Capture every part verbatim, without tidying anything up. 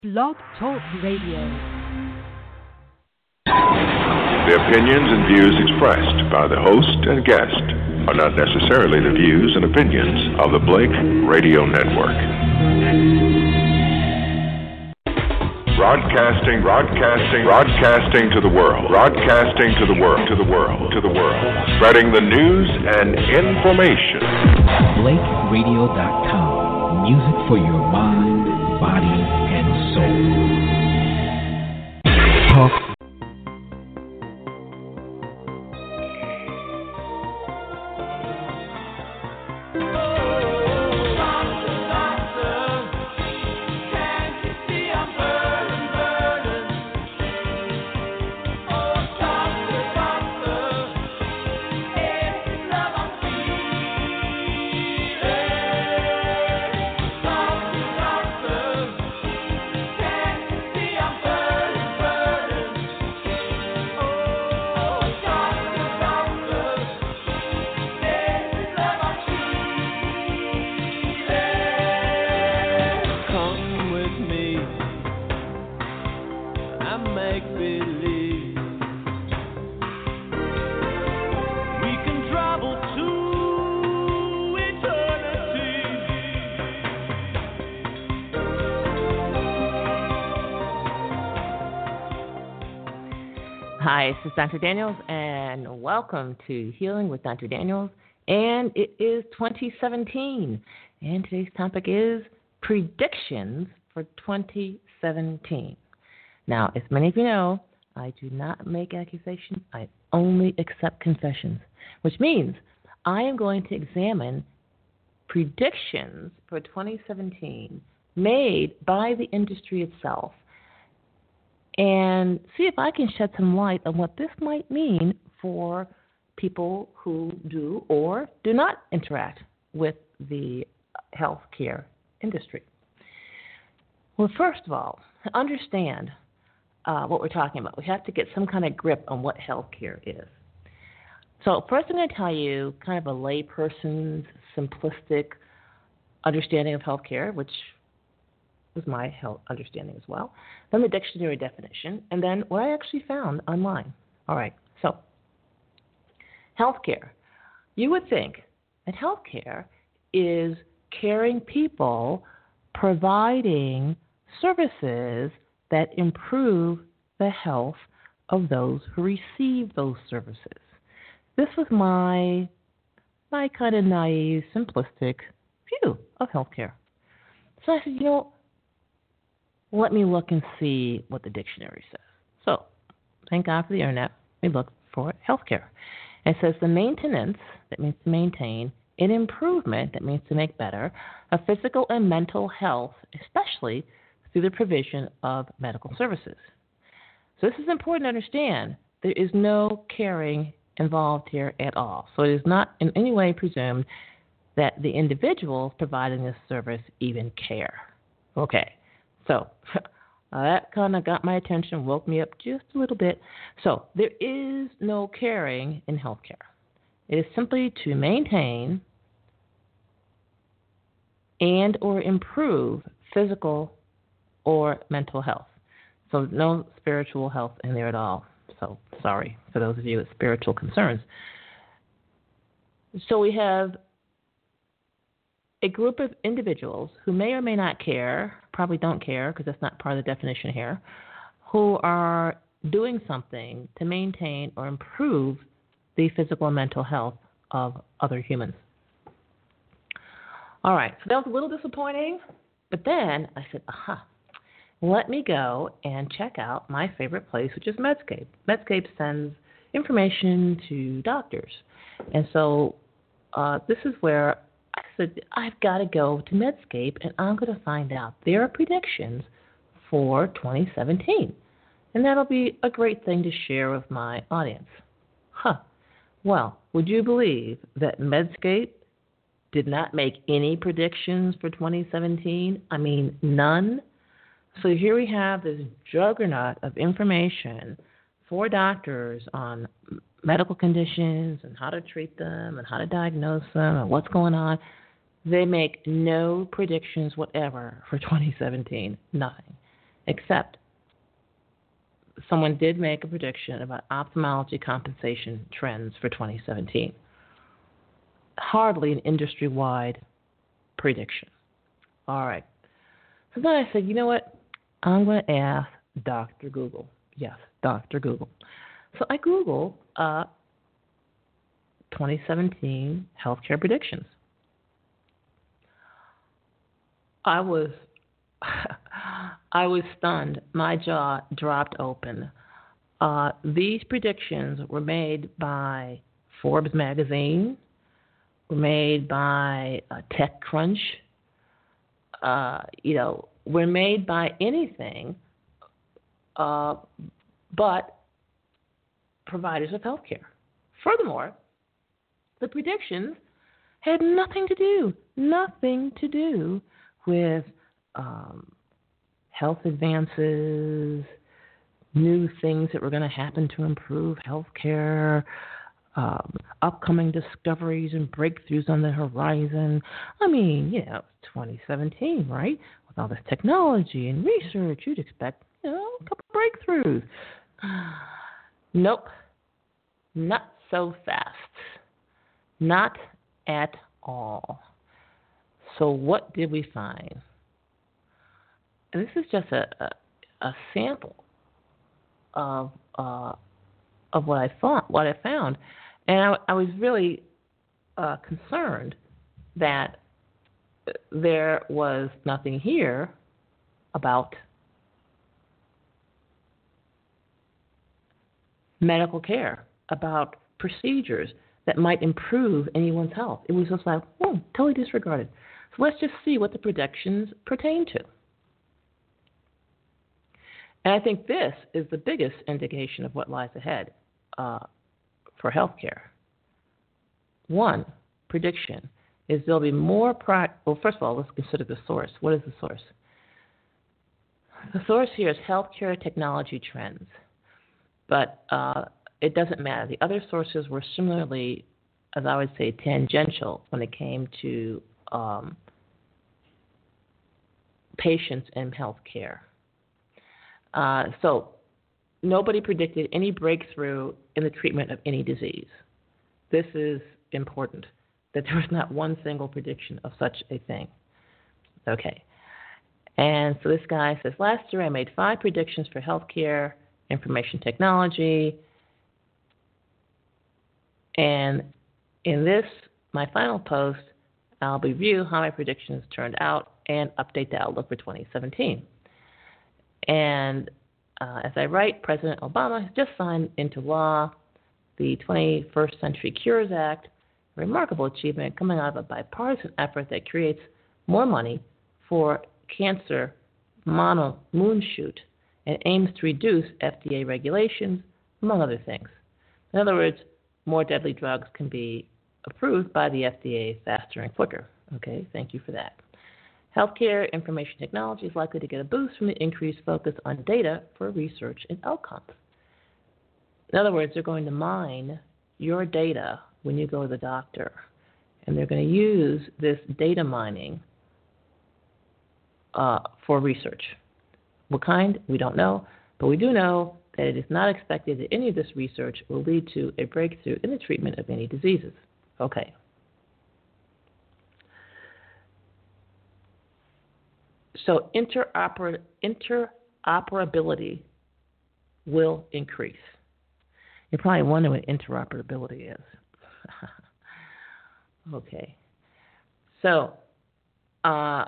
Blog Talk Radio. The opinions and views expressed by the host and guest are not necessarily the views and opinions of the Blake Radio Network. Broadcasting, broadcasting, broadcasting to the world, broadcasting to the world, to the world, to the world, spreading the news and information. Blake Radio dot com. Music for your mind, body, and soul. Talk. Hi, this is Doctor Daniels, and welcome to Healing with Doctor Daniels. And it is twenty seventeen, and today's topic is predictions for twenty seventeen. Now, as many of you know, I do not make accusations. I only accept confessions, which means I am going to examine predictions for twenty seventeen made by the industry itself, and see if I can shed some light on what this might mean for people who do or do not interact with the healthcare industry. Well, first of all, to understand uh, what we're talking about, we have to get some kind of grip on what healthcare is. So first I'm going to tell you kind of a layperson's simplistic understanding of healthcare, which was my health understanding as well, then the dictionary definition, and then what I actually found online. All right, so healthcare. You would think that healthcare is caring people providing services that improve the health of those who receive those services. This was my, my kind of naive, simplistic view of healthcare. So I said, you know, let me look and see what the dictionary says. So, thank God for the internet. We look for healthcare. It says the maintenance, that means to maintain, an improvement, that means to make better, of physical and mental health, especially through the provision of medical services. So this is important to understand. There is no caring involved here at all. So it is not in any way presumed that the individuals providing this service even care. Okay. So uh, that kind of got my attention, woke me up just a little bit. So there is no caring in healthcare. It is simply to maintain and or improve physical or mental health. So no spiritual health in there at all. So sorry for those of you with spiritual concerns. So we have a group of individuals who may or may not care, probably don't care because that's not part of the definition here, who are doing something to maintain or improve the physical and mental health of other humans. All right, so that was a little disappointing, but then I said, aha, let me go and check out my favorite place, which is Medscape. Medscape sends information to doctors. And so uh, this is where I said, I've got to go to Medscape, and I'm going to find out their predictions for twenty seventeen. And that'll be a great thing to share with my audience. Huh. Well, would you believe that Medscape did not make any predictions for twenty seventeen? I mean, none. So here we have this juggernaut of information for doctors on medical conditions and how to treat them and how to diagnose them and what's going on. They make no predictions whatever for twenty seventeen. Nothing. except someone did make a prediction about ophthalmology compensation trends for twenty seventeen. Hardly an industry-wide prediction. All right. So then I said, you know what? I'm going to ask Doctor Google. Yes, Doctor Google. So I Googled uh, twenty seventeen healthcare predictions. I was I was stunned. My jaw dropped open. Uh, these predictions were made by Forbes magazine, were made by uh, TechCrunch, uh, you know, were made by anything uh, but providers of healthcare. Furthermore, the predictions had nothing to do, nothing to do with um, health advances, new things that were going to happen to improve healthcare, um, upcoming discoveries and breakthroughs on the horizon. I mean, you know, twenty seventeen, right? With all this technology and research, you'd expect, you know, a couple breakthroughs. Nope, not so fast. Not at all. So what did we find? And this is just a, a, a sample of uh, of what I thought, what I found, and I, I was really uh, concerned that there was nothing here about medical care, about procedures that might improve anyone's health. It was just like, oh, totally disregarded. So let's just see what the predictions pertain to. And I think this is the biggest indication of what lies ahead uh, for healthcare. One prediction is there'll be more, pro- well, first of all, let's consider the source. What is the source? The source here is healthcare technology trends, but uh, it doesn't matter. The other sources were similarly, as I would say, tangential when it came to um, patients and healthcare. Uh, so nobody predicted any breakthrough in the treatment of any disease. This is important, that there was not one single prediction of such a thing. Okay. And so this guy says, last year I made five predictions for healthcare, information technology, and in this, my final post, I'll review how my predictions turned out and update the outlook for twenty seventeen. And uh, as I write, President Obama has just signed into law the twenty-first Century Cures Act, a remarkable achievement coming out of a bipartisan effort that creates more money for cancer mono moonshoot and aims to reduce F D A regulations, among other things. In other words, more deadly drugs can be approved by the F D A faster and quicker. Okay, thank you for that. Healthcare information technology is likely to get a boost from the increased focus on data for research and outcomes. In other words, they're going to mine your data when you go to the doctor, and they're going to use this data mining uh, for research. What kind? We don't know, but we do know that it is not expected that any of this research will lead to a breakthrough in the treatment of any diseases. Okay. So interoper- interoperability will increase. You're probably wondering what interoperability is. Okay. So uh,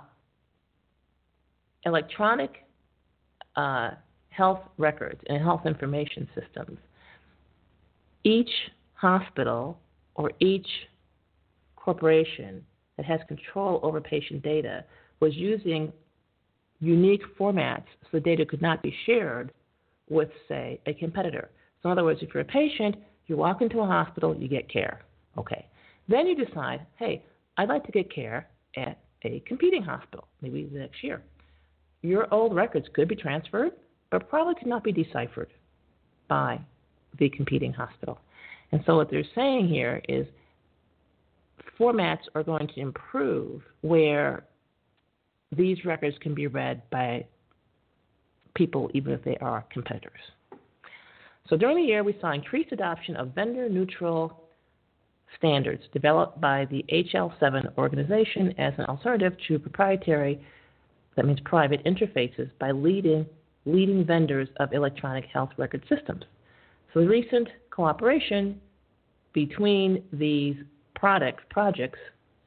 electronic uh, health records and health information systems, each hospital or each corporation that has control over patient data was using unique formats so the data could not be shared with, say, a competitor. So in other words, if you're a patient, you walk into a hospital, you get care. Okay. Then you decide, hey, I'd like to get care at a competing hospital, maybe the next year. Your old records could be transferred, but probably could not be deciphered by the competing hospital. And so what they're saying here is formats are going to improve where these records can be read by people, even if they are competitors. So during the year, we saw increased adoption of vendor-neutral standards developed by the H L seven organization as an alternative to proprietary, that means private, interfaces by leading, leading vendors of electronic health record systems. So the recent cooperation between these product projects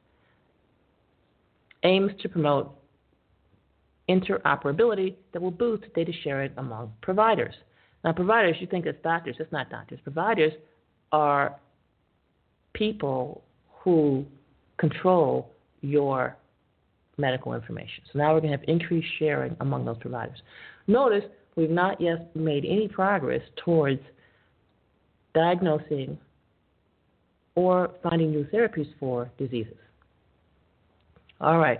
aims to promote interoperability that will boost data sharing among providers. Now, providers, you think it's doctors. It's not doctors. Providers are people who control your medical information. So now we're going to have increased sharing among those providers. Notice we've not yet made any progress towards diagnosing or finding new therapies for diseases. All right.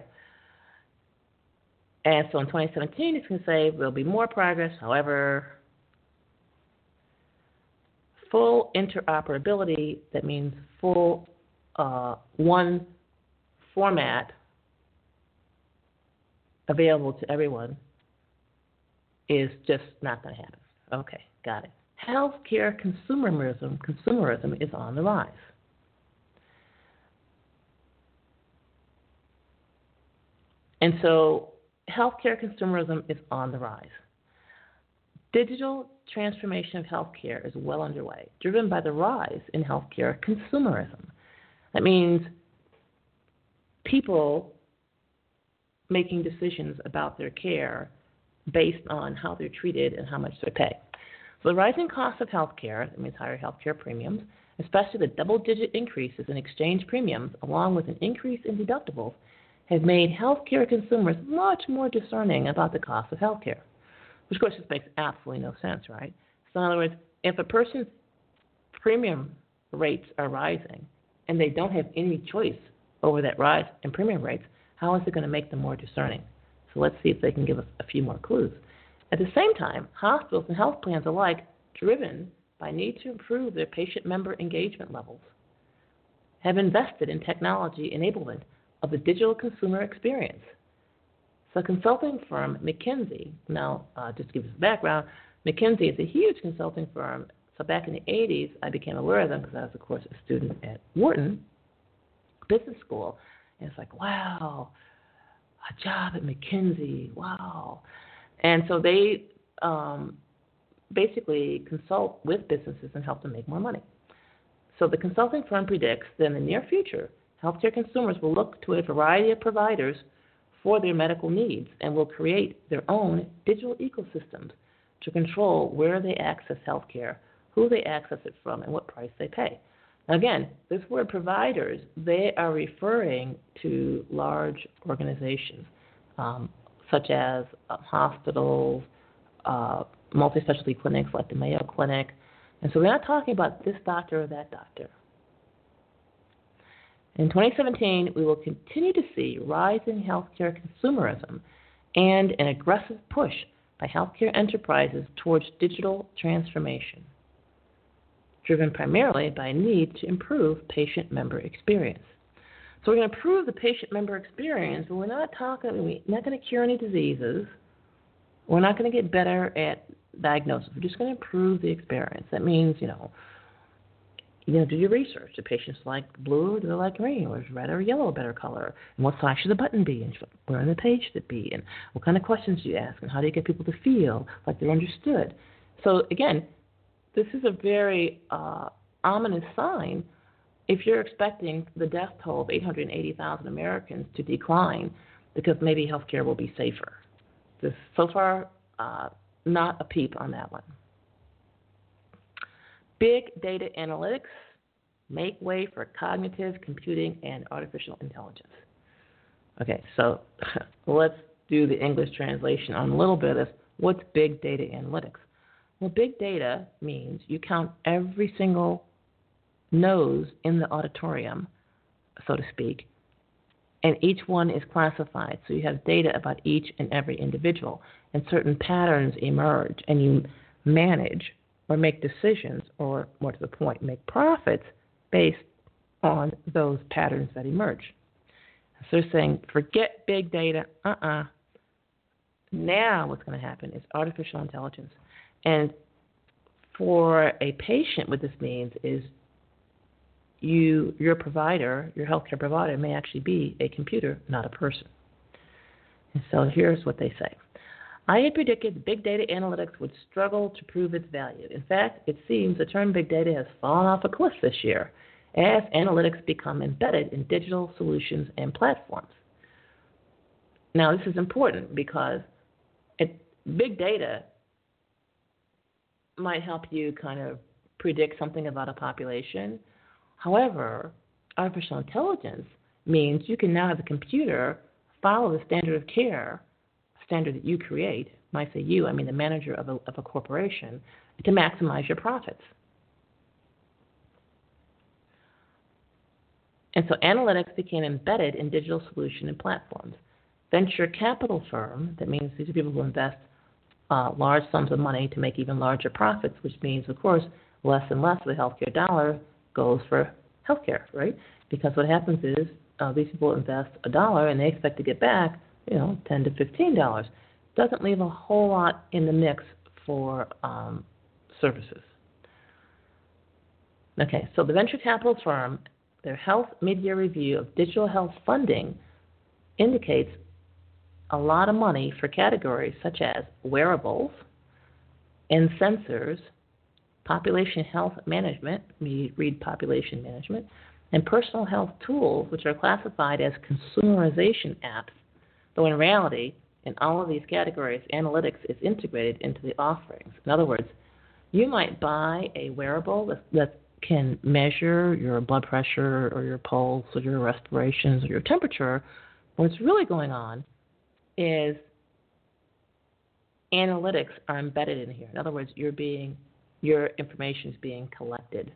And so in twenty seventeen, it's going to say there'll be more progress. However, full interoperability, that means full uh, one format available to everyone, is just not going to happen. Okay, got it. Healthcare consumerism, consumerism is on the rise. And so healthcare consumerism is on the rise. Digital transformation of healthcare is well underway, driven by the rise in healthcare consumerism. That means people making decisions about their care based on how they're treated and how much they pay. So the rising cost of healthcare, that means higher healthcare premiums, especially the double-digit increases in exchange premiums, along with an increase in deductibles, have made healthcare consumers much more discerning about the cost of healthcare, which of course just makes absolutely no sense, right? So in other words, if a person's premium rates are rising and they don't have any choice over that rise in premium rates, how is it going to make them more discerning? So let's see if they can give us a few more clues. At the same time, hospitals and health plans alike, driven by need to improve their patient member engagement levels, have invested in technology enablement of the digital consumer experience. So consulting firm McKinsey, now uh, just to give you some background, McKinsey is a huge consulting firm. So back in the eighties, I became aware of them because I was, of course, a student at Wharton Business School. And it's like, wow, a job at McKinsey, wow. And so they um, basically consult with businesses and help them make more money. So the consulting firm predicts that in the near future, healthcare consumers will look to a variety of providers for their medical needs and will create their own digital ecosystems to control where they access healthcare, who they access it from, and what price they pay. Now again, this word providers, they are referring to large organizations um, such as uh, hospitals, uh, multi-specialty clinics like the Mayo Clinic. And so we're not talking about this doctor or that doctor. In twenty seventeen, we will continue to see rising healthcare consumerism and an aggressive push by healthcare enterprises towards digital transformation, driven primarily by a need to improve patient member experience. So we're going to improve the patient member experience, but we're not talking, we're not going to cure any diseases. We're not going to get better at diagnosis. We're just going to improve the experience. That means, you know, you know, do your research. Do patients like blue or do they like green? Or is red or yellow a better color? And what size should the button be? And where on the page should it be? And what kind of questions do you ask? And how do you get people to feel like they're understood? So again, this is a very uh, ominous sign if you're expecting the death toll of eight hundred eighty thousand Americans to decline because maybe healthcare will be safer. This, so far, uh, not a peep on that one. Big data analytics make way for cognitive computing and artificial intelligence. Okay, so let's do the English translation on a little bit of what's big data analytics. Well, big data means you count every single nose in the auditorium, so to speak, and each one is classified. So you have data about each and every individual, and certain patterns emerge, and you manage or make decisions, or more to the point, make profits based on those patterns that emerge. So they're saying, forget big data, uh-uh. Now what's going to happen is artificial intelligence. And for a patient, what this means is you, your provider, your healthcare provider, may actually be a computer, not a person. And so here's what they say. I had predicted big data analytics would struggle to prove its value. In fact, it seems the term big data has fallen off a cliff this year as analytics become embedded in digital solutions and platforms. Now, this is important because it, big data might help you kind of predict something about a population. However, artificial intelligence means you can now have a computer follow the standard of care, standard that you create. When I say you, I mean the manager of a, of a corporation, to maximize your profits. And so analytics became embedded in digital solution and platforms. Venture capital firm, that means these are people who invest uh, large sums of money to make even larger profits, which means, of course, less and less of the healthcare dollar goes for healthcare, right? Because what happens is uh, these people invest a dollar and they expect to get back, you know, ten to fifteen dollars. Doesn't leave a whole lot in the mix for um, services. Okay, so the venture capital firm, their health mid-year review of digital health funding indicates a lot of money for categories such as wearables and sensors, population health management, we read population management, and personal health tools, which are classified as consumerization apps, though in reality, in all of these categories, analytics is integrated into the offerings. In other words, you might buy a wearable that, that can measure your blood pressure or your pulse or your respirations or your temperature. What's really going on is analytics are embedded in here. In other words, you're being, your information is being collected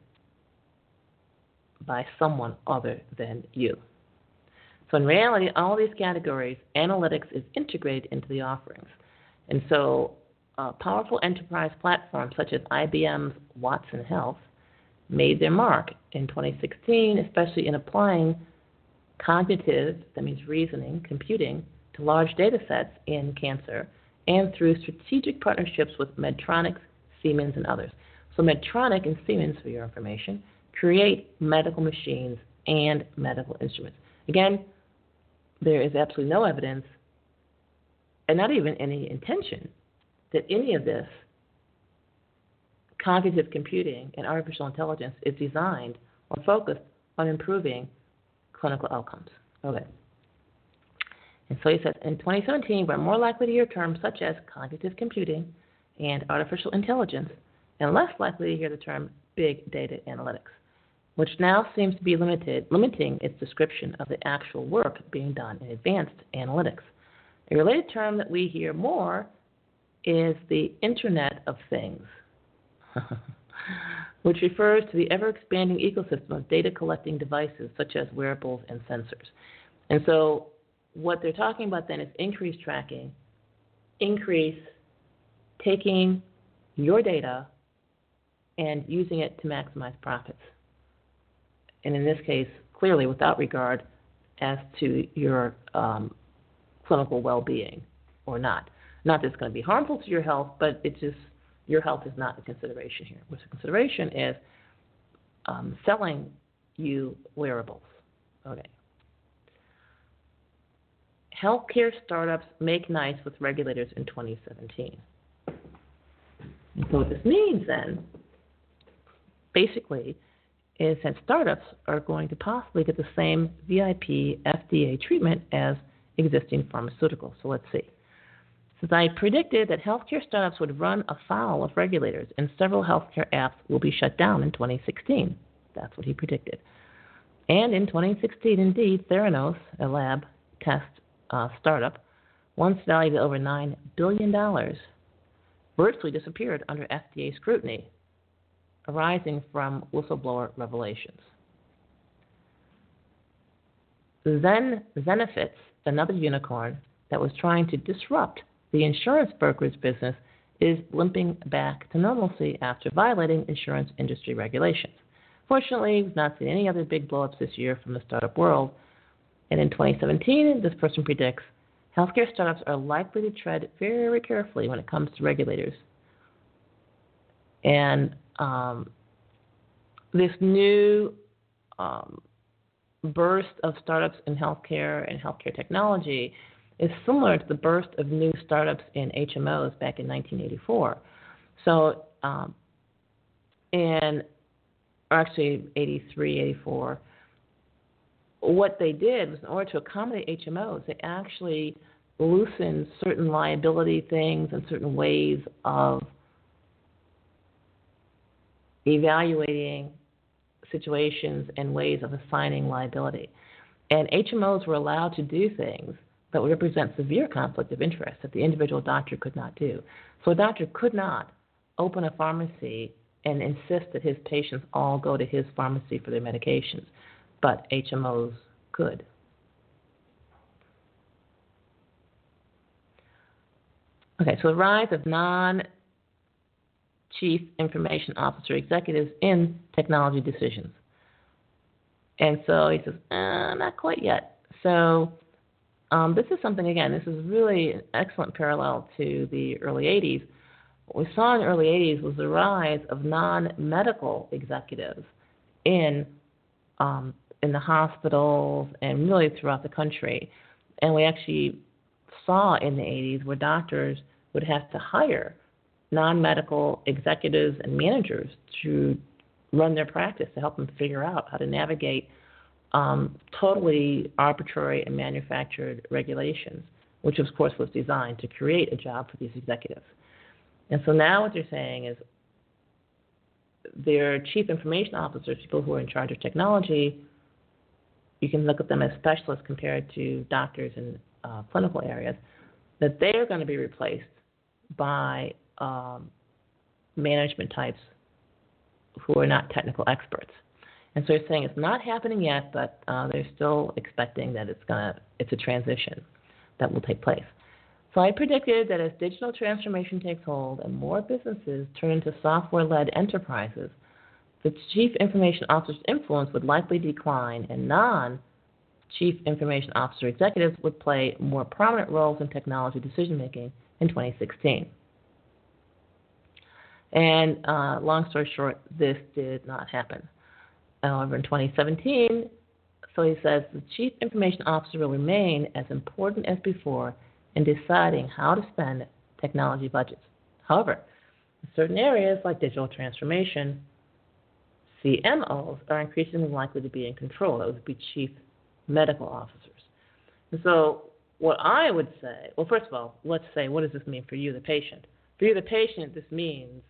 by someone other than you. So in reality, all these categories, analytics is integrated into the offerings. And so uh, powerful enterprise platforms such as I B M's Watson Health made their mark in twenty sixteen, especially in applying cognitive, that means reasoning, computing, to large data sets in cancer, and through strategic partnerships with Medtronic, Siemens, and others. So Medtronic and Siemens, for your information, create medical machines and medical instruments. Again, there is absolutely no evidence, and not even any intention, that any of this cognitive computing and artificial intelligence is designed or focused on improving clinical outcomes. Okay. And so he says, in twenty seventeen, we're more likely to hear terms such as cognitive computing and artificial intelligence, and less likely to hear the term big data analytics, which now seems to be limited, limiting its description of the actual work being done in advanced analytics. A related term that we hear more is the Internet of Things, which refers to the ever-expanding ecosystem of data-collecting devices such as wearables and sensors. And so what they're talking about then is increased tracking, increase taking your data and using it to maximize profits. And in this case, clearly without regard as to your um, clinical well-being or not. Not that it's going to be harmful to your health, but it's just your health is not a consideration here. What's a consideration is um, selling you wearables. Okay. Healthcare startups make nice with regulators in twenty seventeen. And so what this means then, basically, is that startups are going to possibly get the same V I P F D A treatment as existing pharmaceuticals. So let's see. Since I predicted that healthcare startups would run afoul of regulators and several healthcare apps will be shut down in twenty sixteen. That's what he predicted. And in twenty sixteen, indeed, Theranos, a lab test uh, startup, once valued at over nine billion dollars, virtually disappeared under F D A scrutiny, arising from whistleblower revelations. Zen, Zenefits, another unicorn that was trying to disrupt the insurance brokerage business, is limping back to normalcy after violating insurance industry regulations. Fortunately, we've not seen any other big blow-ups this year from the startup world. And in twenty seventeen, this person predicts healthcare startups are likely to tread very carefully when it comes to regulators. And um, this new um, burst of startups in healthcare and healthcare technology is similar to the burst of new startups in H M Os back in nineteen eighty-four. So, um, and or actually eighty-three, eighty-four, what they did was in order to accommodate H M Os, they actually loosened certain liability things and certain ways of evaluating situations and ways of assigning liability. And H M Os were allowed to do things that would represent severe conflict of interest that the individual doctor could not do. So a doctor could not open a pharmacy and insist that his patients all go to his pharmacy for their medications, but H M Os could. Okay, so the rise of non-chief information officer executives in technology decisions. And so he says, uh, not quite yet. So um, this is something, again, this is really an excellent parallel to the early eighties. What we saw in the early eighties was the rise of non-medical executives in um, in the hospitals and really throughout the country. And we actually saw in the eighties where doctors would have to hire non-medical executives and managers to run their practice to help them figure out how to navigate um, totally arbitrary and manufactured regulations, which of course was designed to create a job for these executives. And so now what they're saying is their chief information officers, people who are in charge of technology, you can look at them as specialists compared to doctors in uh, clinical areas, that they are going to be replaced by um, management types who are not technical experts. And so they're saying it's not happening yet, but uh, they're still expecting that it's gonna it's a transition that will take place. So I predicted that as digital transformation takes hold and more businesses turn into software-led enterprises, the chief information officer's influence would likely decline, and non-chief information officer executives would play more prominent roles in technology decision-making in twenty sixteen. And uh, long story short, this did not happen. However, in twenty seventeen, so he says, the chief information officer will remain as important as before in deciding how to spend technology budgets. However, in certain areas like digital transformation, C M Os are increasingly likely to be in control. That would be chief medical officers. And so what I would say, well, first of all, let's say, what does this mean for you, the patient? For you, the patient, this means,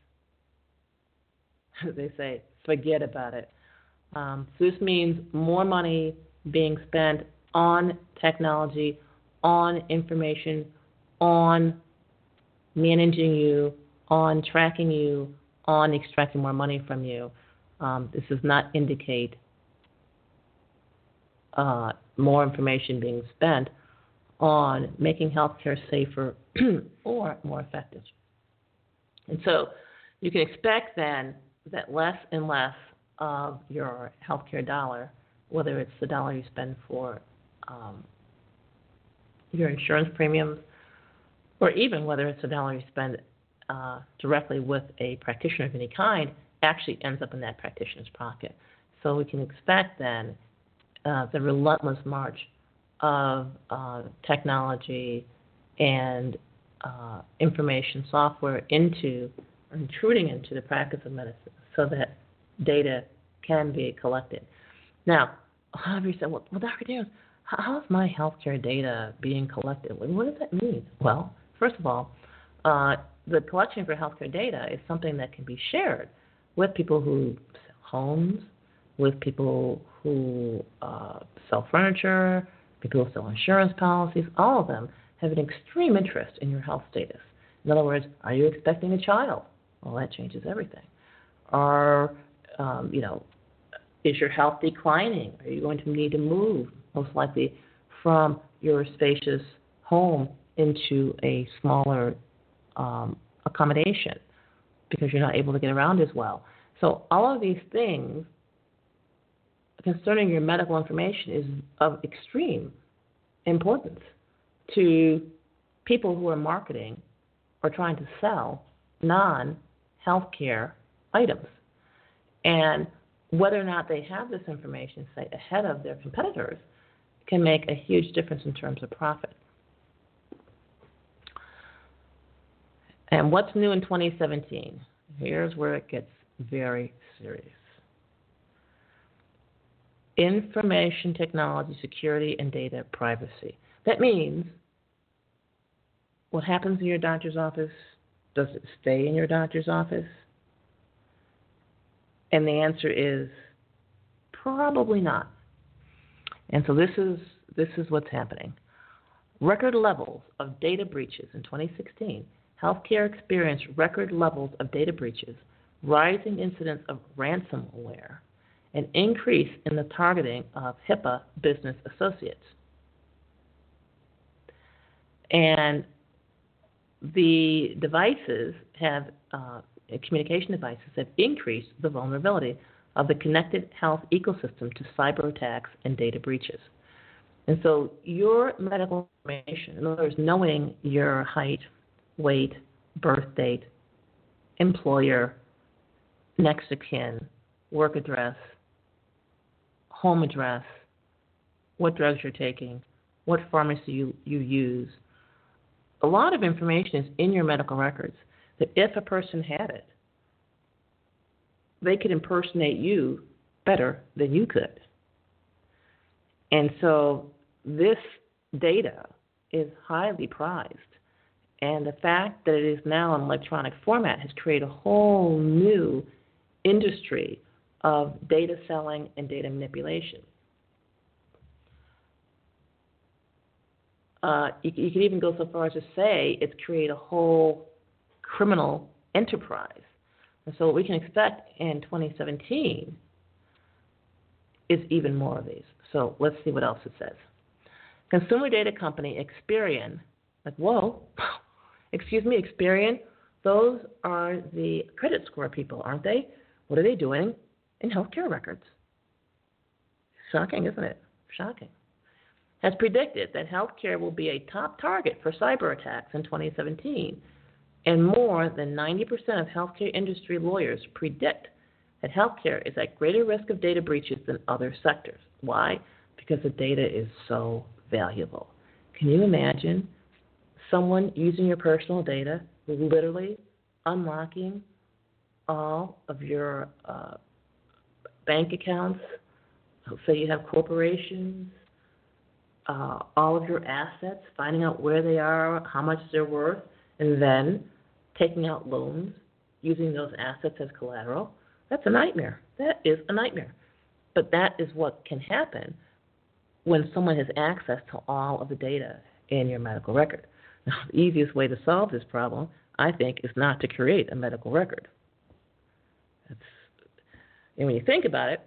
as they say, forget about it. Um, so this means more money being spent on technology, on information, on managing you, on tracking you, on extracting more money from you. Um, this does not indicate uh, more information being spent on making healthcare safer or more effective. And so you can expect then that less and less of your healthcare dollar, whether it's the dollar you spend for um, your insurance premiums, or even whether it's a dollar you spend uh, directly with a practitioner of any kind, actually ends up in that practitioner's pocket. So we can expect then uh, the relentless march of uh, technology and uh, information software into, or intruding into the practice of medicine so that data can be collected. Now, a lot of you said, well, well Doctor Daniels, how is my healthcare data being collected? What does that mean? Well, first of all, uh, the collection for healthcare data is something that can be shared with people who sell homes, with people who uh, sell furniture, people who sell insurance policies. All of them have an extreme interest in your health status. In other words, are you expecting a child? Well, that changes everything. Are, um, you know, is your health declining? Are you going to need to move, most likely, from your spacious home into a smaller um, accommodation because you're not able to get around as well? So all of these things concerning your medical information is of extreme importance to people who are marketing or trying to sell non-healthcare items. And whether or not they have this information, say, ahead of their competitors, can make a huge difference in terms of profit. And what's new in twenty seventeen? Here's where it gets very serious. Information technology, security, and data privacy. That means what happens in your doctor's office, does it stay in your doctor's office? And the answer is probably not. And so this is this is what's happening. Record levels of data breaches in twenty sixteen. Healthcare experienced record levels of data breaches, rising incidents of ransomware, an increase in the targeting of HIPAA business associates. And the devices have, uh, communication devices have increased the vulnerability of the connected health ecosystem to cyber attacks and data breaches. And so your medical information, in other words, knowing your height, weight, birth date, employer, next of kin, work address, home address, what drugs you're taking, what pharmacy you, you use. A lot of information is in your medical records that if a person had it, they could impersonate you better than you could. And so this data is highly prized. And the fact that it is now in electronic format has created a whole new industry of data selling and data manipulation. Uh, you, you could even go so far as to say it's created a whole criminal enterprise. And so what we can expect in twenty seventeen is even more of these. So let's see what else it says. Consumer data company Experian, like, whoa, excuse me, Experian, those are the credit score people, aren't they? What are they doing in healthcare records? Shocking, isn't it? Shocking. Has predicted that healthcare will be a top target for cyber attacks in twenty seventeen, and more than ninety percent of healthcare industry lawyers predict that healthcare is at greater risk of data breaches than other sectors. Why? Because the data is so valuable. Can you imagine someone using your personal data, literally unlocking all of your uh, bank accounts? Say you have corporations, uh, all of your assets, finding out where they are, how much they're worth, and then taking out loans using those assets as collateral. That's a nightmare. That is a nightmare. But that is what can happen when someone has access to all of the data in your medical record. Now, the easiest way to solve this problem, I think, is not to create a medical record. That's, and when you think about it,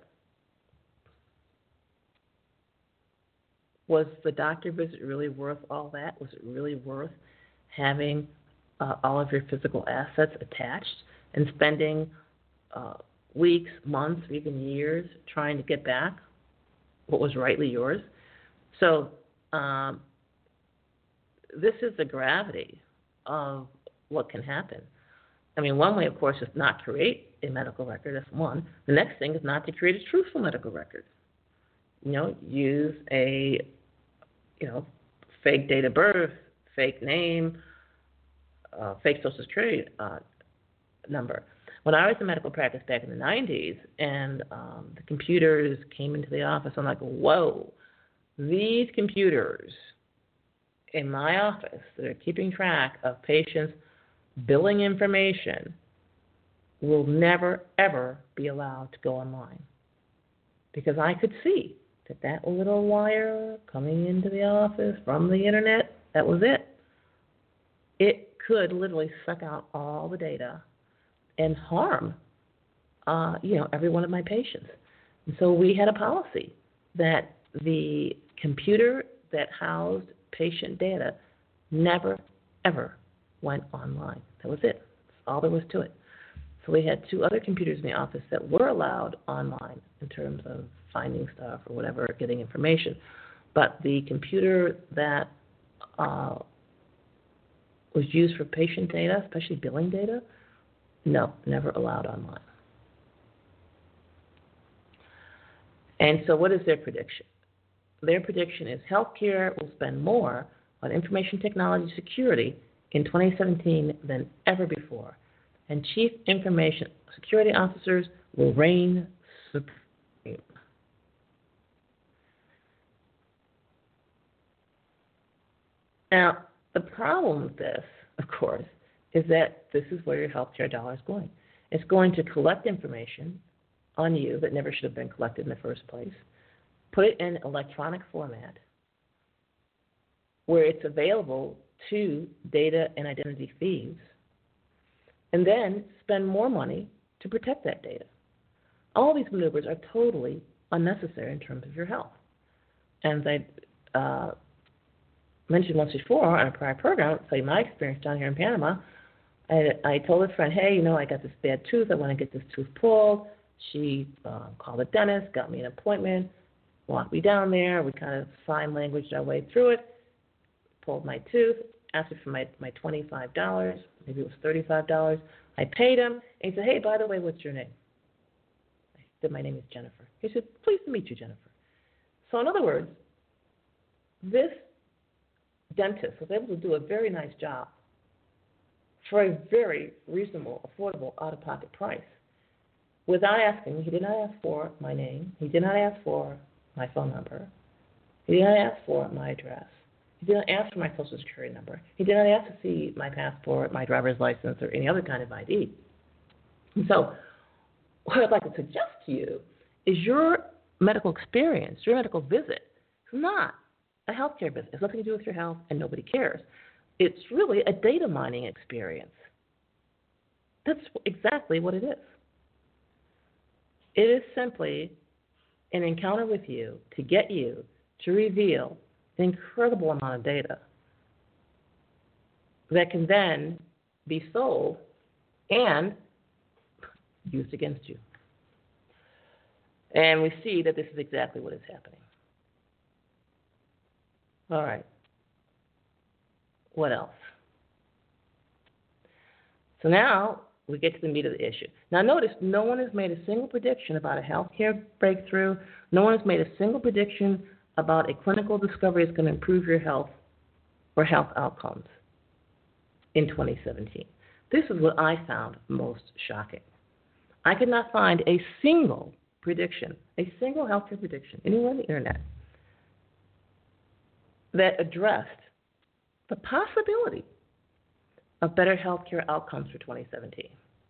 was the doctor visit really worth all that? Was it really worth having uh, all of your physical assets attached and spending uh, weeks, months, or even years trying to get back what was rightly yours? So um, this is the gravity of what can happen. I mean, one way, of course, is not create a medical record. That's one. The next thing is not to create a truthful medical record. You know, use a, you know, fake date of birth, fake name, uh, fake social security uh, number. When I was in medical practice back in the nineties and um, the computers came into the office, I'm like, whoa, these computers in my office that are keeping track of patients' billing information will never, ever be allowed to go online. Because I could see that that little wire coming into the office from the internet, that was it. It could literally suck out all the data and harm, uh, you know, every one of my patients. And so we had a policy that the computer that housed patient data never, ever went online. That was it. That's all there was to it. So we had two other computers in the office that were allowed online in terms of finding stuff or whatever, getting information. But the computer that uh, was used for patient data, especially billing data, no, never allowed online. And so what is their prediction? Their prediction is healthcare will spend more on information technology security in twenty seventeen than ever before, and chief information security officers will reign supreme. Now, the problem with this, of course, is that this is where your healthcare dollar is going. It's going to collect information on you that never should have been collected in the first place, put it in electronic format where it's available to data and identity thieves, and then spend more money to protect that data. All these maneuvers are totally unnecessary in terms of your health. And as I uh, mentioned once before on a prior program, I'll tell you my experience down here in Panama. I, I told a friend, hey, you know, I got this bad tooth. I want to get this tooth pulled. She uh, called the dentist, got me an appointment, walked me down there. We kind of sign languaged our way through it, pulled my tooth, asked me for my, my twenty-five dollars, maybe it was thirty-five dollars. I paid him, and he said, hey, by the way, what's your name? I said, my name is Jennifer. He said, pleased to meet you, Jennifer. So in other words, this dentist was able to do a very nice job for a very reasonable, affordable, out-of-pocket price without asking. He did not ask for my name. He did not ask for my phone number. He did not ask for my address. He did not ask for my social security number. He did not ask to see my passport, my driver's license, or any other kind of I D. And so what I'd like to suggest to you is your medical experience, your medical visit, is not a healthcare visit. It's nothing to do with your health, and nobody cares. It's really a data mining experience. That's exactly what it is. It is simply an encounter with you to get you to reveal the incredible amount of data that can then be sold and used against you. And we see that this is exactly what is happening. All right. What else? So now we get to the meat of the issue. Now notice, no one has made a single prediction about a healthcare breakthrough. No one has made a single prediction about a clinical discovery that's going to improve your health or health outcomes in twenty seventeen. This is what I found most shocking. I could not find a single prediction, a single healthcare prediction anywhere on the internet that addressed the possibility of better healthcare outcomes for twenty seventeen.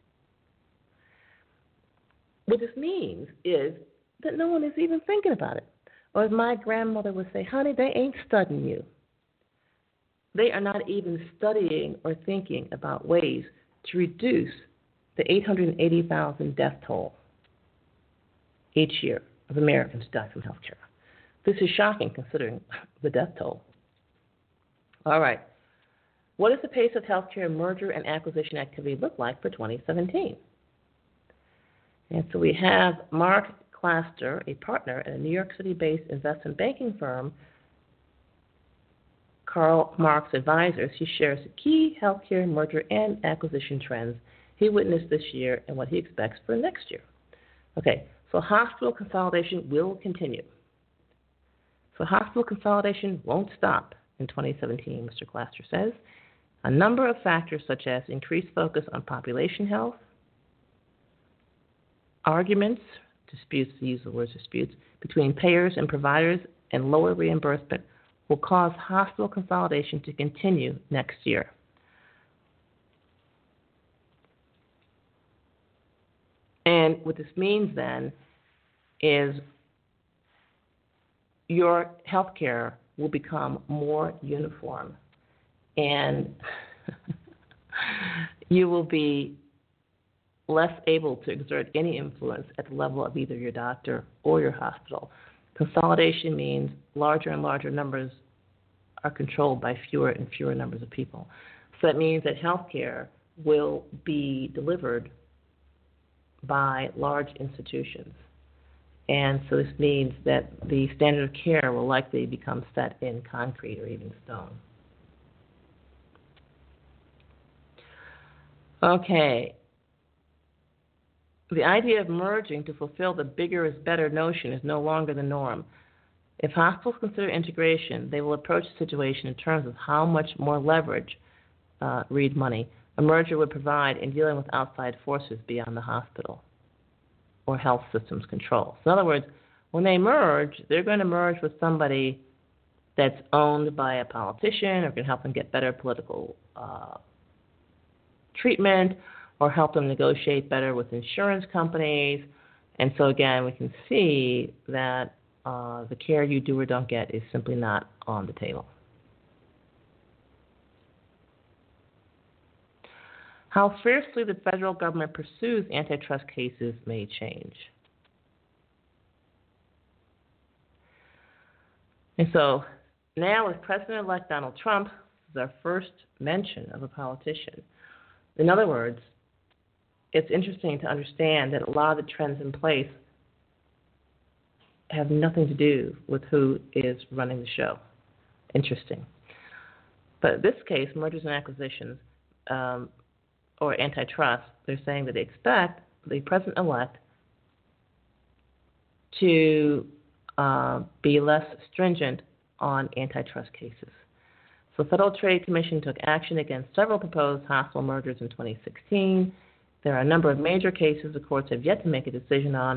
What this means is that no one is even thinking about it. Or as my grandmother would say, honey, they ain't studying you. They are not even studying or thinking about ways to reduce the eight hundred eighty thousand death toll each year of Americans who die from healthcare. This is shocking considering the death toll. All right. What does the pace of healthcare merger and acquisition activity look like for twenty seventeen? And so we have Mark Claster, a partner at a New York City-based investment banking firm, Karl Marx Advisors. He shares the key healthcare merger and acquisition trends he witnessed this year and what he expects for next year. Okay, so hospital consolidation will continue. So hospital consolidation won't stop in twenty seventeen, Mister Claster says. A number of factors such as increased focus on population health, arguments, disputes, to use the word disputes, between payers and providers and lower reimbursement will cause hospital consolidation to continue next year. And what this means then is your health care will become more uniform, and you will be less able to exert any influence at the level of either your doctor or your hospital. Consolidation means larger and larger numbers are controlled by fewer and fewer numbers of people. So that means that healthcare will be delivered by large institutions. And so this means that the standard of care will likely become set in concrete or even stone. Okay. The idea of merging to fulfill the bigger is better notion is no longer the norm. If hospitals consider integration, they will approach the situation in terms of how much more leverage, uh, read money, a merger would provide in dealing with outside forces beyond the hospital or health systems control. So in other words, when they merge, they're going to merge with somebody that's owned by a politician or can help them get better political uh, treatment or help them negotiate better with insurance companies. And so, again, we can see that uh, the care you do or don't get is simply not on the table. How fiercely the federal government pursues antitrust cases may change. And so now with President-elect Donald Trump, this is our first mention of a politician. In other words, it's interesting to understand that a lot of the trends in place have nothing to do with who is running the show. Interesting. But in this case, mergers and acquisitions, um, or antitrust, they're saying that they expect the president-elect to uh, be less stringent on antitrust cases. So the Federal Trade Commission took action against several proposed hospital mergers in twenty sixteen. There are a number of major cases the courts have yet to make a decision on,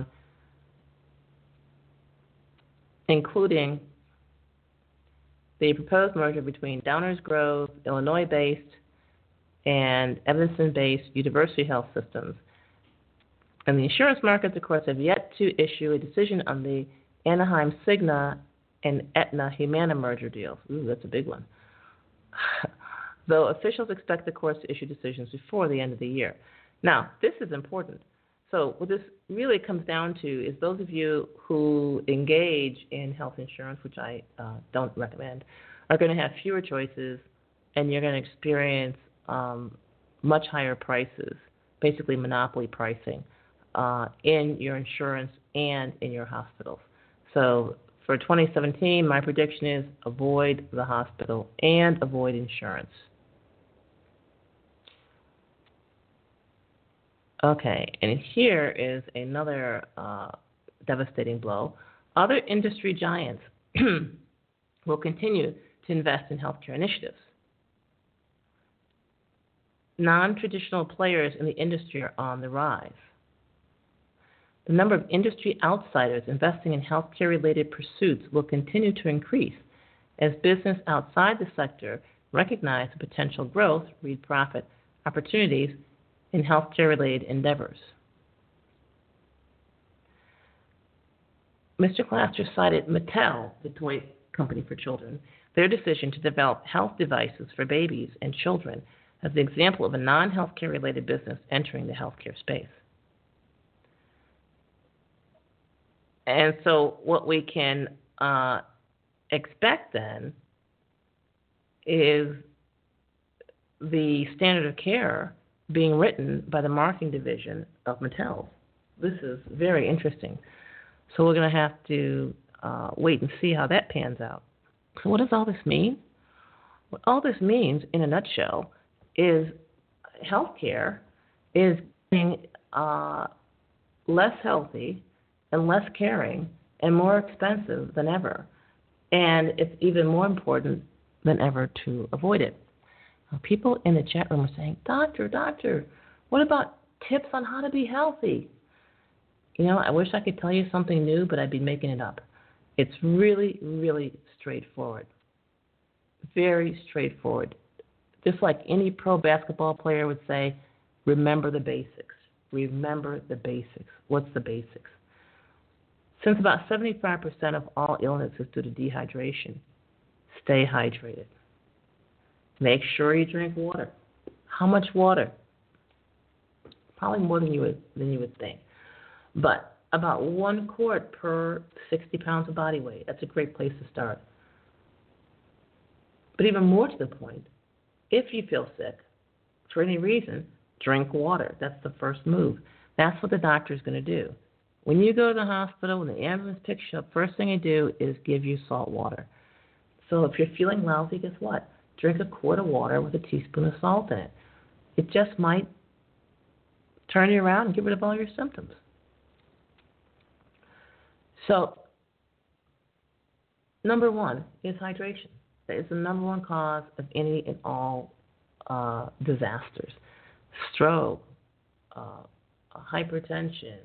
including the proposed merger between Downers Grove, Illinois-based, and Evanston-based University Health Systems. In the insurance market, the courts have yet to issue a decision on the Anaheim Cigna and Aetna Humana merger deal. Ooh, that's a big one. Though officials expect the courts to issue decisions before the end of the year. Now, this is important. So what this really comes down to is those of you who engage in health insurance, which I uh, don't recommend, are going to have fewer choices, and you're going to experience um, much higher prices, basically monopoly pricing, uh, in your insurance and in your hospitals. So for twenty seventeen, my prediction is avoid the hospital and avoid insurance. Okay, and here is another uh, devastating blow. Other industry giants will continue to invest in healthcare initiatives. Non-traditional players in the industry are on the rise. The number of industry outsiders investing in healthcare-related pursuits will continue to increase as business outside the sector recognize the potential growth, read profit, opportunities in healthcare-related endeavors. Mister Claster cited Mattel, the toy company for children, their decision to develop health devices for babies and children as an example of a non-healthcare related business entering the healthcare space. And so what we can uh, expect then is the standard of care being written by the marketing division of Mattel. This is very interesting. So we're going to have to uh, wait and see how that pans out. So what does all this mean? What all this means, in a nutshell, is healthcare is getting uh, less healthy and less caring and more expensive than ever. And it's even more important than ever to avoid it. Now, people in the chat room are saying, Doctor, doctor, what about tips on how to be healthy? You know, I wish I could tell you something new, but I'd be making it up. It's really, really straightforward. Very straightforward. Just like any pro basketball player would say, remember the basics. Remember the basics. What's the basics? Since about seventy-five percent of all illness is due to dehydration, stay hydrated. Make sure you drink water. How much water? Probably more than you would than you would think. But about one quart per sixty pounds of body weight. That's a great place to start. But even more to the point, if you feel sick, for any reason, drink water. That's the first move. That's what the doctor is going to do. When you go to the hospital, when the ambulance picks you up, first thing they do is give you salt water. So if you're feeling lousy, guess what? Drink a quart of water with a teaspoon of salt in it. It just might turn you around and get rid of all your symptoms. So, number one is hydration. That is the number one cause of any and all uh, disasters. Stroke, uh, hypertension,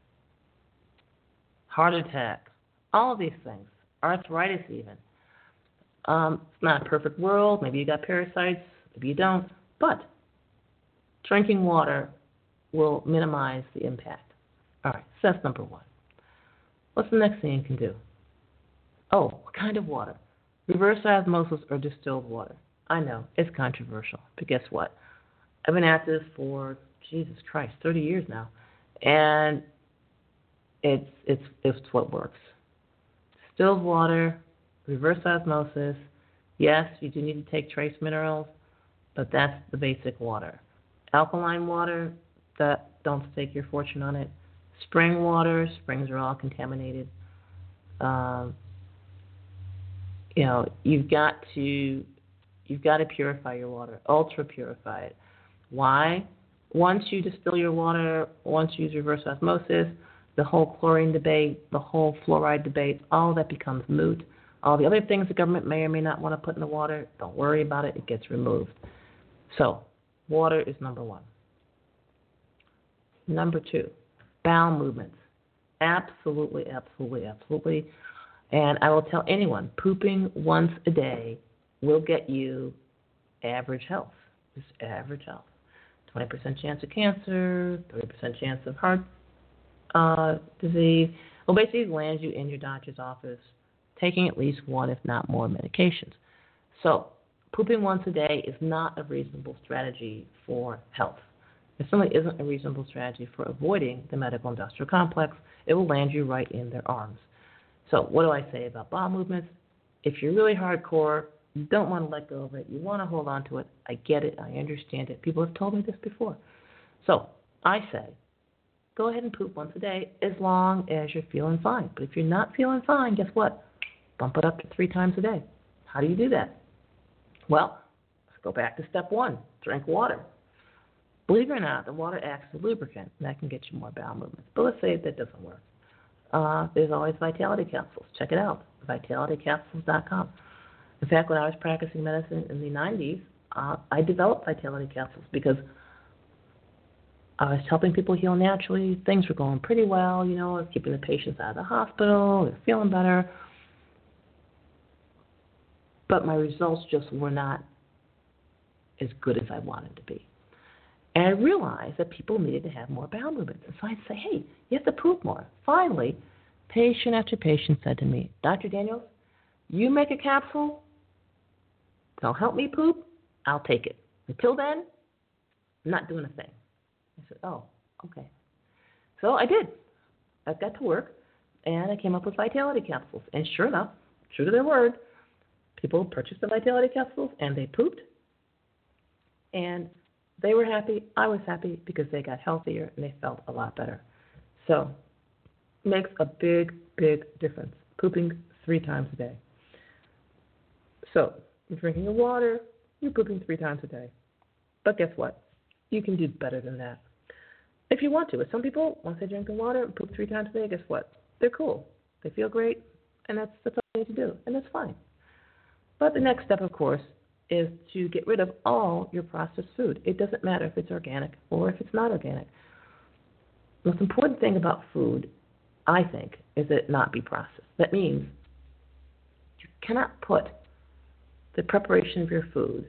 heart attack, all of these things, arthritis even. Um, it's not a perfect world. Maybe you got parasites, maybe you don't. But drinking water will minimize the impact. All right, so that's number one. What's the next thing you can do? Oh, what kind of water? Reverse osmosis or distilled water. I know, it's controversial, but guess what? I've been at this for, Jesus Christ, thirty years now, and it's it's it's what works. Distilled water, reverse osmosis. Yes, you do need to take trace minerals, but that's the basic water. Alkaline water, that don't stake your fortune on it. Spring water, springs are all contaminated. Um, you know, you've got to you've got to purify your water, ultra purify it. Why? Once you distill your water, once you use reverse osmosis, the whole chlorine debate, the whole fluoride debate, all that becomes moot. All the other things the government may or may not want to put in the water, don't worry about it, it gets removed. So, water is number one. Number two, bowel movements. Absolutely, absolutely, absolutely. And I will tell anyone, pooping once a day will get you average health. Just average health. twenty percent chance of cancer, thirty percent chance of heart uh, disease. Well, basically it lands you in your doctor's office taking at least one, if not more, medications. So pooping once a day is not a reasonable strategy for health. It certainly isn't a reasonable strategy for avoiding the medical industrial complex. It will land you right in their arms. So what do I say about bowel movements? If you're really hardcore, you don't want to let go of it, you want to hold on to it, I get it, I understand it. People have told me this before. So I say, go ahead and poop once a day as long as you're feeling fine. But if you're not feeling fine, guess what? Bump it up to three times a day. How do you do that? Well, let's go back to step one, drink water. Believe it or not, the water acts as a lubricant, and that can get you more bowel movements. But let's say that doesn't work. Uh, there's always Vitality Capsules. Check it out, vitality capsules dot com. In fact, when I was practicing medicine in the nineties, uh, I developed Vitality Capsules because I was helping people heal naturally. Things were going pretty well, you know, I was keeping the patients out of the hospital, they're feeling better. But my results just were not as good as I wanted to be. And I realized that people needed to have more bowel movements. And so I'd say, hey, you have to poop more. Finally, patient after patient said to me, Doctor Daniels, you make a capsule, it'll help me poop, I'll take it. Until then, I'm not doing a thing. I said, oh, okay. So I did. I got to work, and I came up with Vitality Capsules. And sure enough, true to their word, people purchased the Vitality Capsules, and they pooped. And they were happy, I was happy, because they got healthier and they felt a lot better. So, makes a big, big difference. Pooping three times a day. So, you're drinking your water, you're pooping three times a day. But guess what? You can do better than that. If you want to. Some people, once they drink the water and poop three times a day, guess what? They're cool. They feel great, and that's, that's all they need to do, and that's fine. But the next step, of course, is to get rid of all your processed food. It doesn't matter if it's organic or if it's not organic. The most important thing about food, I think, is that it not be processed. That means you cannot put the preparation of your food,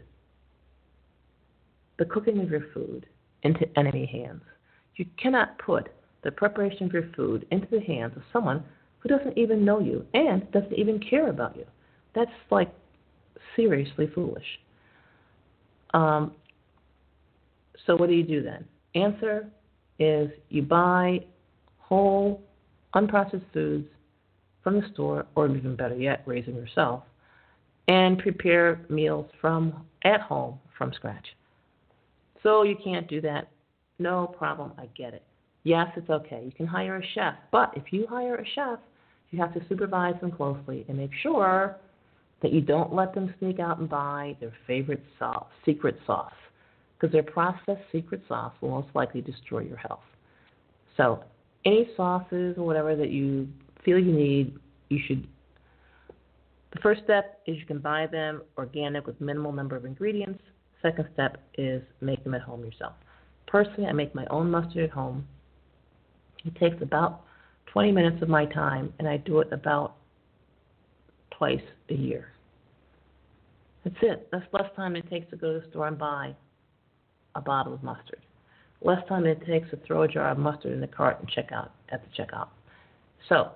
the cooking of your food, into enemy hands. You cannot put the preparation of your food into the hands of someone who doesn't even know you and doesn't even care about you. That's like seriously foolish. Um, so what do you do then? Answer is you buy whole, unprocessed foods from the store, or even better yet, raise them yourself, and prepare meals from at home from scratch. So you can't do that. No problem, I get it. Yes, it's okay. You can hire a chef, but if you hire a chef, you have to supervise them closely and make sure that you don't let them sneak out and buy their favorite sauce, secret sauce. because their processed secret sauce will most likely destroy your health. So any sauces or whatever that you feel you need, you should, the first step is you can buy them organic with minimal number of ingredients. Second step is make them at home yourself. Personally, I make my own mustard at home. It takes about twenty minutes of my time, and I do it about twice a year. That's it. That's less time than it takes to go to the store and buy a bottle of mustard. Less time than it takes to throw a jar of mustard in the cart and check out at the checkout. So,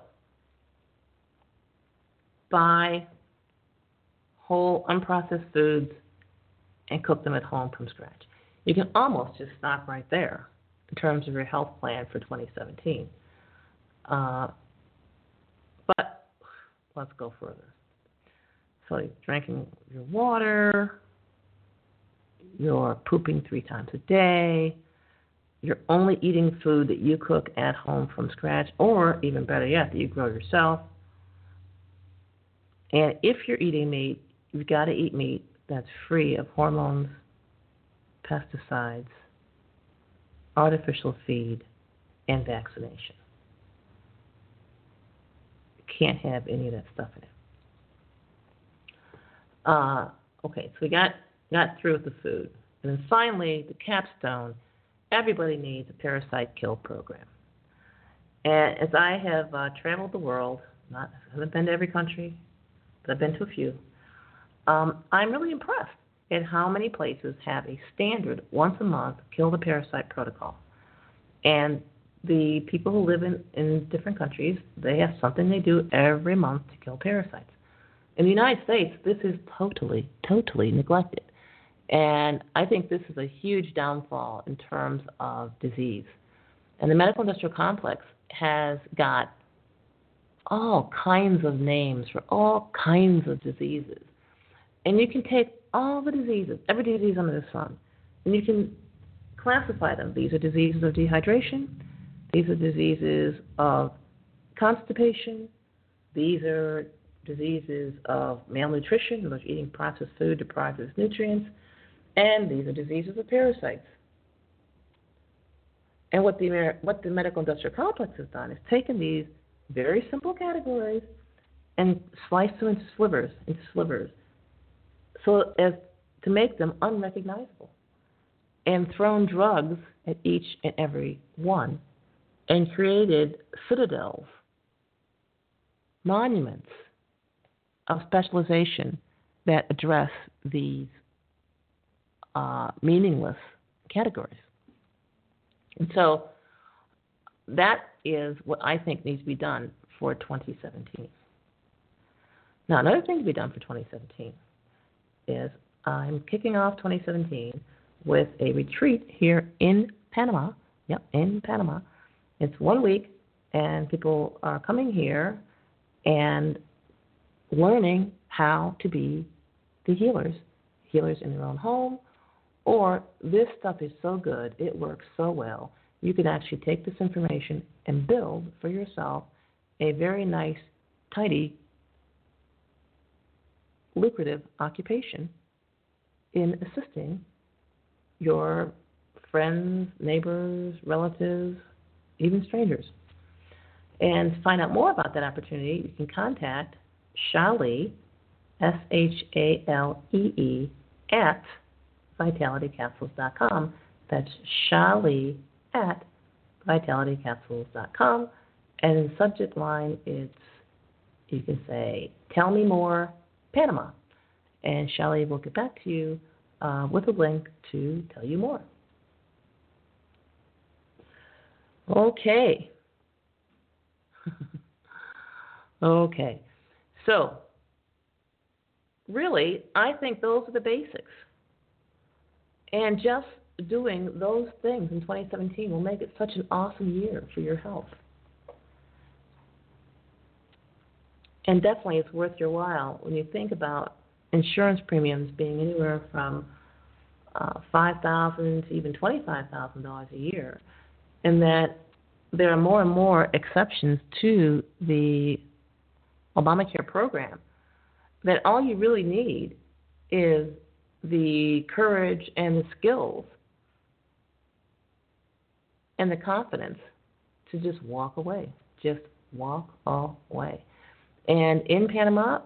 buy whole unprocessed foods and cook them at home from scratch. You can almost just stop right there in terms of your health plan for twenty seventeen. Uh, but let's go further. So you're drinking your water, you're pooping three times a day, you're only eating food that you cook at home from scratch, or even better yet, that you grow yourself. And if you're eating meat, you've got to eat meat that's free of hormones, pesticides, artificial feed, and vaccination. You can't have any of that stuff in it. Uh, okay, so we got, got through with the food. And then finally, the capstone, everybody needs a parasite kill program. And as I have uh, traveled the world, not I haven't been to every country, but I've been to a few, um, I'm really impressed at how many places have a standard once a month kill the parasite protocol. And the people who live in, in different countries, they have something they do every month to kill parasites. In the United States, this is totally, totally neglected. And I think this is a huge downfall in terms of disease. And the medical industrial complex has got all kinds of names for all kinds of diseases. And you can take all the diseases, every disease under the sun, and you can classify them. These are diseases of dehydration. These are diseases of constipation. These are diseases of malnutrition, which eating processed food deprived of its nutrients. And these are diseases of parasites. And what the, what the medical industrial complex has done is taken these very simple categories and sliced them into slivers, into slivers, so as to make them unrecognizable, and thrown drugs at each and every one, and created citadels, monuments of specialization that address these uh, meaningless categories. And so that is what I think needs to be done for twenty seventeen. Now, another thing to be done for twenty seventeen is I'm kicking off twenty seventeen with a retreat here in Panama. Yep, in Panama. It's one week, and people are coming here and learning how to be the healers, healers in their own home, or this stuff is so good, it works so well, you can actually take this information and build for yourself a very nice, tidy, lucrative occupation in assisting your friends, neighbors, relatives, even strangers. And to find out more about that opportunity, you can contact Shalee, S H A L E E, at vitality capsules dot com. That's Shalee at vitality capsules dot com. And in the subject line, it's, you can say, Tell Me More, Panama. And Shalee will get back to you uh, with a link to tell you more. Okay. Okay. So, really, I think those are the basics. And just doing those things in twenty seventeen will make it such an awesome year for your health. And definitely it's worth your while when you think about insurance premiums being anywhere from uh, five thousand dollars to even twenty-five thousand dollars a year, and that there are more and more exceptions to the Obamacare program, that all you really need is the courage and the skills and the confidence to just walk away. Just walk away. And in Panama,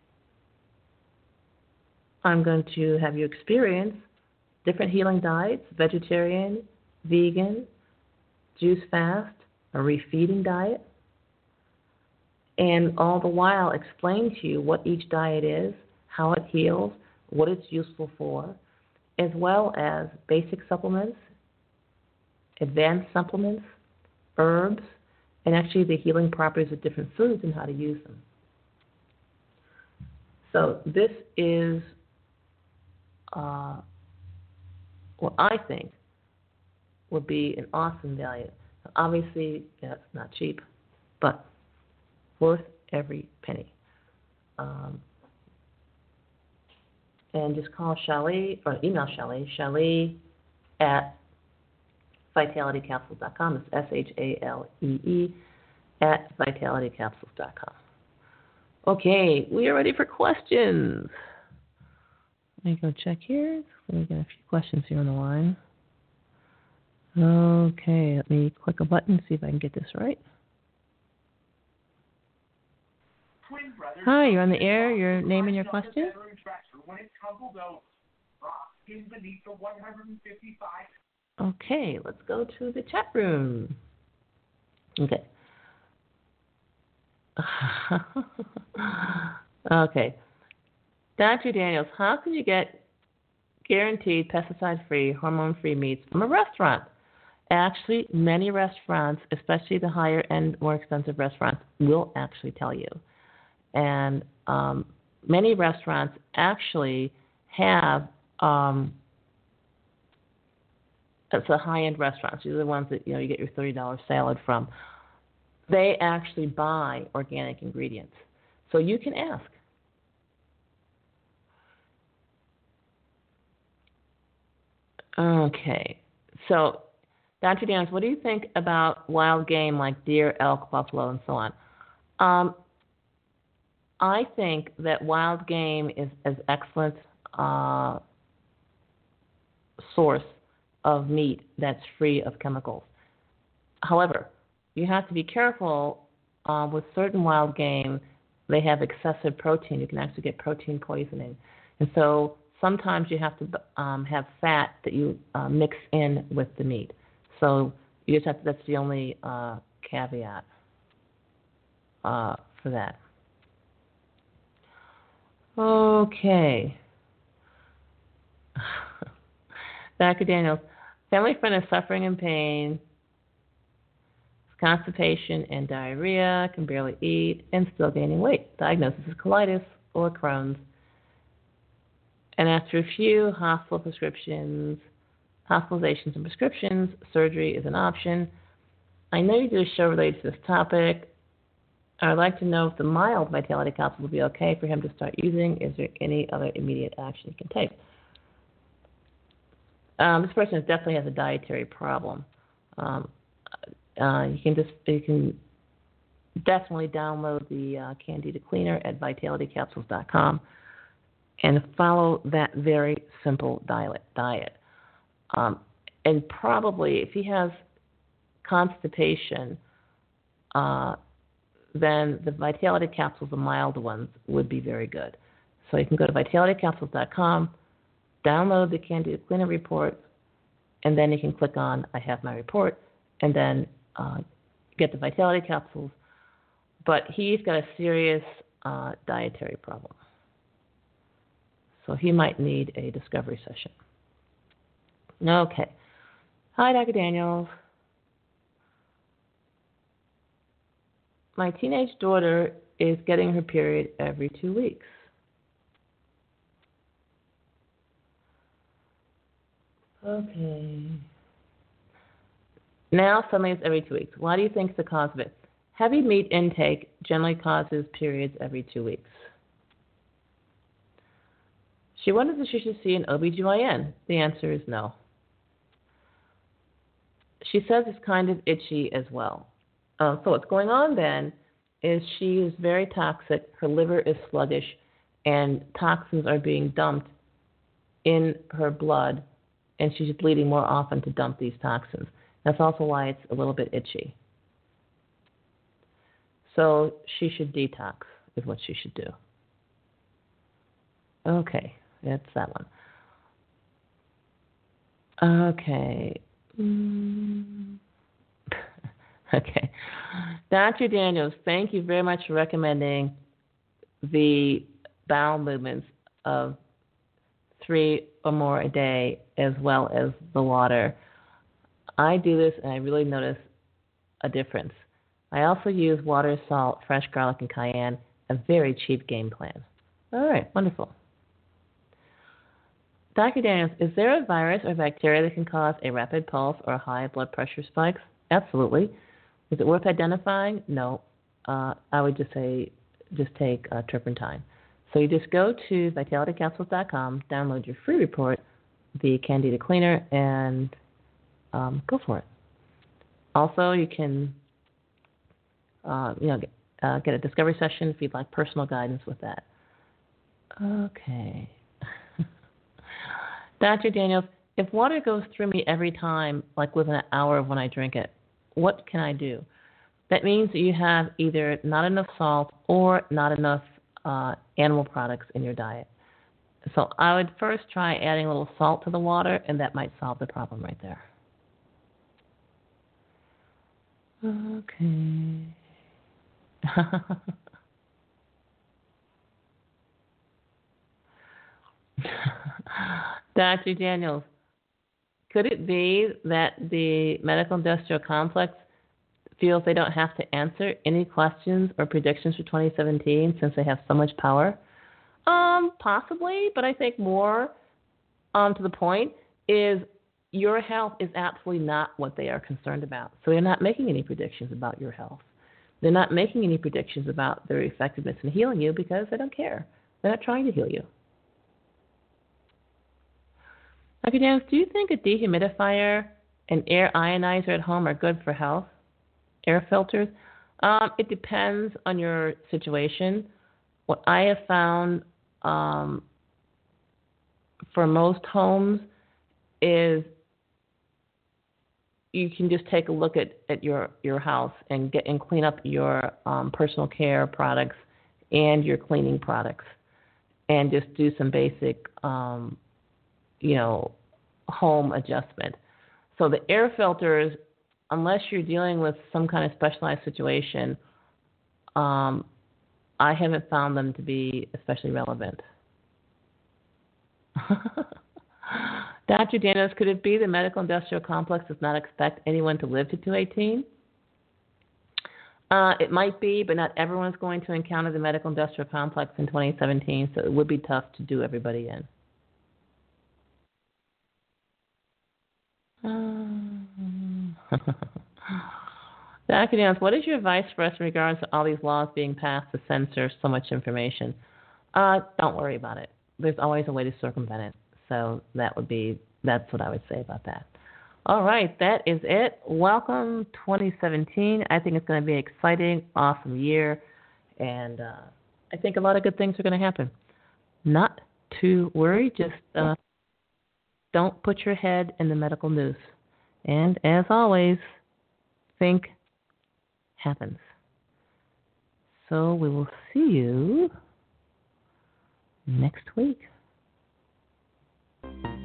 I'm going to have you experience different healing diets, vegetarian, vegan, juice fast, a refeeding diet, and all the while explain to you what each diet is, how it heals, what it's useful for, as well as basic supplements, advanced supplements, herbs, and actually the healing properties of different foods and how to use them. So this is uh, what I think would be an awesome value. Obviously, yeah, it's not cheap, but worth every penny. Um, and just call Shalee, or email Shalee, Shalee at vitality capsules dot com. It's S H A L E E at vitality capsules dot com. Okay, we are ready for questions. Let me go check here. We got a few questions here on the line. Okay, let me click a button, see if I can get this right. Hi, you're on the air. Your name and your question? Okay, let's go to the chat room. Okay. Okay. Doctor Daniels, how can you get guaranteed pesticide-free, hormone-free meats from a restaurant? Actually, many restaurants, especially the higher-end, more expensive restaurants, will actually tell you. And um, many restaurants actually have, um, it's the high-end restaurants. These are the ones that, you know, you get your thirty dollars salad from. They actually buy organic ingredients. So you can ask. Okay. So, Doctor Daniels, what do you think about wild game like deer, elk, buffalo, and so on? Um, I think that wild game is an excellent uh, source of meat that's free of chemicals. However, you have to be careful uh, with certain wild game. They have excessive protein. You can actually get protein poisoning. And so sometimes you have to um, have fat that you uh, mix in with the meat. So you just have to, that's the only uh, caveat uh, for that. Okay. Doctor Daniels, family friend is suffering and pain, constipation and diarrhea, can barely eat, and still gaining weight. Diagnosis is colitis or Crohn's. And after a few hospital prescriptions, hospitalizations and prescriptions, surgery is an option. I know you do a show related to this topic. I'd like to know if the mild Vitality capsule will be okay for him to start using. Is there any other immediate action he can take? Um, this person definitely has a dietary problem. Um, uh, you can just you can definitely download the uh, Candida Cleaner at vitality capsules dot com and follow that very simple diet. diet. Um, and probably if he has constipation, uh, then the Vitality capsules, the mild ones, would be very good. So you can go to vitality capsules dot com, download the Candida Cleaner report, and then you can click on I have my report, and then uh, get the Vitality capsules. But he's got a serious uh, dietary problem. So he might need a discovery session. Okay. Hi, Doctor Daniels. My teenage daughter is getting her period every two weeks. Okay. Now suddenly it's every two weeks. Why do you think is the cause of it? Heavy meat intake generally causes periods every two weeks. She wonders if she should see an O B G Y N. The answer is no. She says it's kind of itchy as well. Uh, so what's going on then is she is very toxic, her liver is sluggish, and toxins are being dumped in her blood, and she's bleeding more often to dump these toxins. That's also why it's a little bit itchy. So she should detox is what she should do. Okay, that's that one. Okay. Mm. Okay. Doctor Daniels, thank you very much for recommending the bowel movements of three or more a day as well as the water. I do this and I really notice a difference. I also use water, salt, fresh garlic, and cayenne, a very cheap game plan. All right, wonderful. Doctor Daniels, is there a virus or bacteria that can cause a rapid pulse or high blood pressure spikes? Absolutely. Is it worth identifying? No. Uh, I would just say just take uh, turpentine. So you just go to vitality capsules dot com, download your free report, the Candida Cleaner, and um, go for it. Also, you can uh, you know get, uh, get a discovery session if you'd like personal guidance with that. Okay. Doctor Daniels, if water goes through me every time, like within an hour of when I drink it, what can I do? That means that you have either not enough salt or not enough uh, animal products in your diet. So I would first try adding a little salt to the water, and that might solve the problem right there. Okay. Doctor Daniels, could it be that the medical industrial complex feels they don't have to answer any questions or predictions for twenty seventeen since they have so much power? Um, possibly, but I think more um, to the point is your health is absolutely not what they are concerned about. So they're not making any predictions about your health. They're not making any predictions about their effectiveness in healing you because they don't care. They're not trying to heal you. Doctor Daniels, do you think a dehumidifier and air ionizer at home are good for health? Air filters? Um, it depends on your situation. What I have found um, for most homes is you can just take a look at, at your, your house and get and clean up your um, personal care products and your cleaning products and just do some basic um, you know, home adjustment. So the air filters, unless you're dealing with some kind of specialized situation, um, I haven't found them to be especially relevant. Doctor Daniels, could it be the medical industrial complex does not expect anyone to live to two eighteen? Uh, it might be, but not everyone is going to encounter the medical industrial complex in twenty seventeen, so it would be tough to do everybody in. Um, Doctor Daniels, what is your advice for us in regards to all these laws being passed to censor so much information? Uh, don't worry about it. There's always a way to circumvent it. So that would be, that's what I would say about that. All right, that is it. Welcome twenty seventeen. I think it's going to be an exciting, awesome year. And uh, I think a lot of good things are going to happen. Not to worry, just uh, don't put your head in the medical noose. And as always, think happens. So we will see you next week.